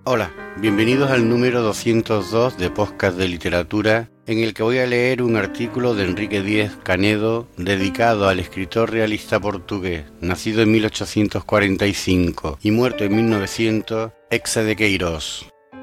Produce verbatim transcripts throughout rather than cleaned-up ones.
Hola, bienvenidos al número doscientos dos de Podcast de Literatura, en el que voy a leer un artículo de Enrique Díez Canedo dedicado al escritor realista portugués, nacido en mil ochocientos cuarenta y cinco y muerto en mil novecientos, Eça de Queiroz.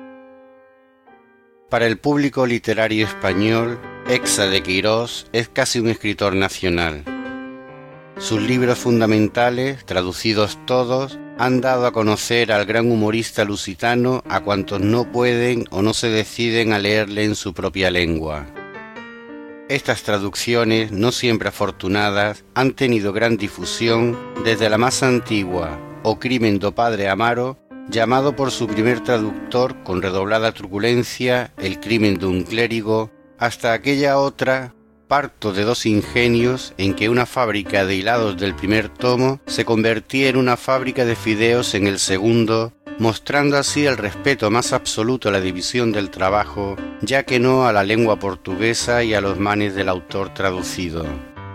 Para el público literario español, Eça de Queiroz es casi un escritor nacional. Sus libros fundamentales, traducidos todos, han dado a conocer al gran humorista lusitano a cuantos no pueden o no se deciden a leerle en su propia lengua. Estas traducciones, no siempre afortunadas, han tenido gran difusión desde la más antigua, O crimen do padre Amaro, llamado por su primer traductor con redoblada truculencia El crimen de un clérigo, hasta aquella otra, Parto de dos ingenios, en que una fábrica de hilados del primer tomo se convertía en una fábrica de fideos en el segundo, mostrando así el respeto más absoluto a la división del trabajo, ya que no a la lengua portuguesa y a los manes del autor traducido.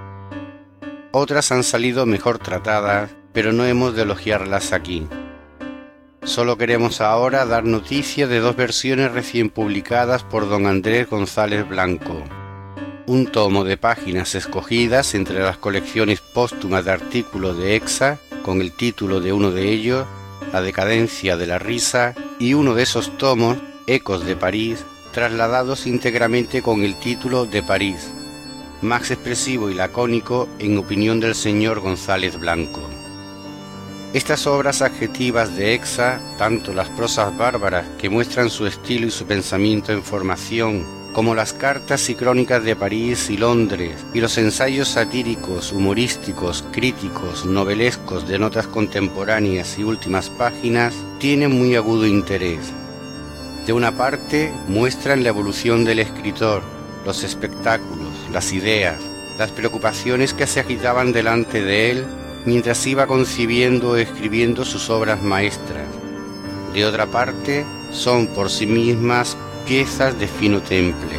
Otras han salido mejor tratadas, pero no hemos de elogiarlas aquí. Solo queremos ahora dar noticia de dos versiones recién publicadas por don Andrés González Blanco. Un tomo de páginas escogidas entre las colecciones póstumas de artículos de Eça, con el título de uno de ellos, La decadencia de la risa, y uno de esos tomos, Ecos de París, trasladados íntegramente con el título de París, más expresivo y lacónico en opinión del señor González Blanco. Estas obras adjetivas de Eça, tanto las prosas bárbaras que muestran su estilo y su pensamiento en formación, como las cartas y crónicas de París y Londres, y los ensayos satíricos, humorísticos, críticos, novelescos de notas contemporáneas y últimas páginas, tienen muy agudo interés. De una parte, muestran la evolución del escritor, los espectáculos, las ideas, las preocupaciones que se agitaban delante de él mientras iba concibiendo o escribiendo sus obras maestras. De otra parte, son por sí mismas piezas de fino temple.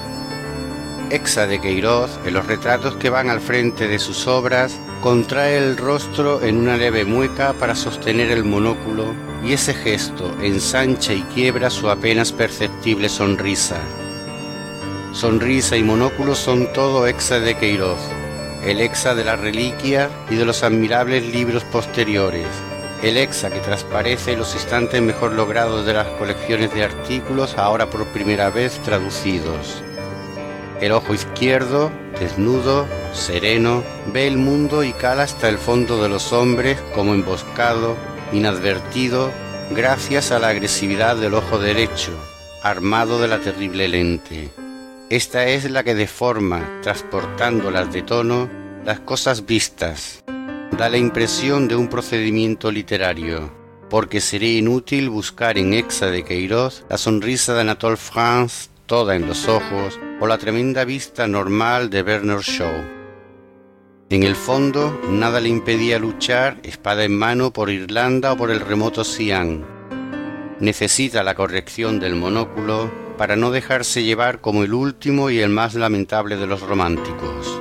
Eça de Queiroz, en los retratos que van al frente de sus obras, contrae el rostro en una leve mueca para sostener el monóculo, y ese gesto ensancha y quiebra su apenas perceptible sonrisa. Sonrisa y monóculo son todo Eça de Queiroz, el Eça de la reliquia y de los admirables libros posteriores, el Eça que transparece en los instantes mejor logrados de las colecciones de artículos ahora por primera vez traducidos. El ojo izquierdo, desnudo, sereno, ve el mundo y cala hasta el fondo de los hombres como emboscado, inadvertido, gracias a la agresividad del ojo derecho, armado de la terrible lente. Esta es la que deforma, transportándolas de tono, las cosas vistas. Da la impresión de un procedimiento literario, porque sería inútil buscar en Eça de Queiroz la sonrisa de Anatole France toda en los ojos o la tremenda vista normal de Bernard Shaw. En el fondo, nada le impedía luchar, espada en mano, por Irlanda o por el remoto Sián. Necesita la corrección del monóculo para no dejarse llevar como el último y el más lamentable de los románticos.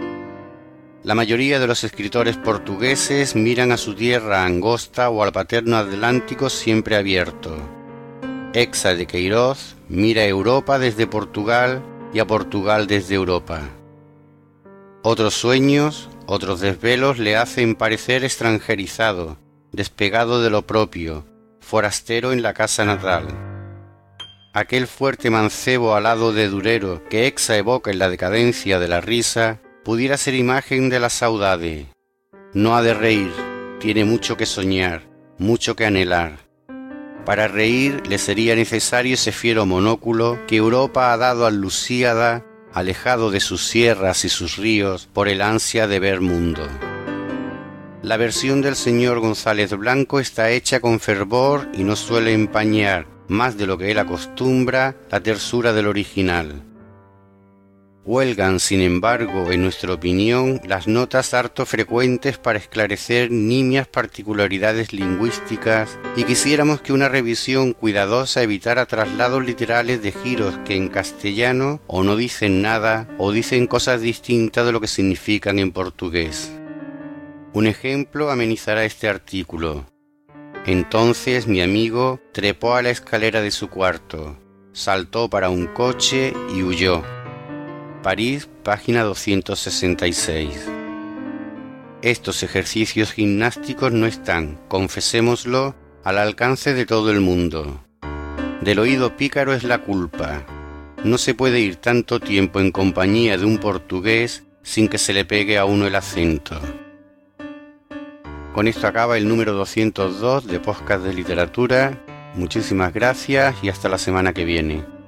La mayoría de los escritores portugueses miran a su tierra angosta o al paterno Atlántico siempre abierto. Eça de Queiroz mira a Europa desde Portugal y a Portugal desde Europa. Otros sueños, otros desvelos le hacen parecer extranjerizado, despegado de lo propio, forastero en la casa natal. Aquel fuerte mancebo alado de Durero que Eça evoca en la decadencia de la risa, pudiera ser imagen de la saudade. No ha de reír, tiene mucho que soñar, mucho que anhelar. Para reír le sería necesario ese fiero monóculo que Europa ha dado al Lusíada, alejado de sus sierras y sus ríos por el ansia de ver mundo. La versión del señor González Blanco está hecha con fervor y no suele empañar, más de lo que él acostumbra, la tersura del original. Huelgan, sin embargo, en nuestra opinión, las notas harto frecuentes para esclarecer nimias particularidades lingüísticas y quisiéramos que una revisión cuidadosa evitara traslados literales de giros que en castellano o no dicen nada o dicen cosas distintas de lo que significan en portugués. Un ejemplo amenizará este artículo. Entonces mi amigo trepó a la escalera de su cuarto, saltó para un coche y huyó. París, página doscientos sesenta y seis. Estos ejercicios gimnásticos no están, confesémoslo, al alcance de todo el mundo. Del oído pícaro es la culpa. No se puede ir tanto tiempo en compañía de un portugués sin que se le pegue a uno el acento. Con esto acaba el número doscientos dos de Podcast de Literatura. Muchísimas gracias y hasta la semana que viene.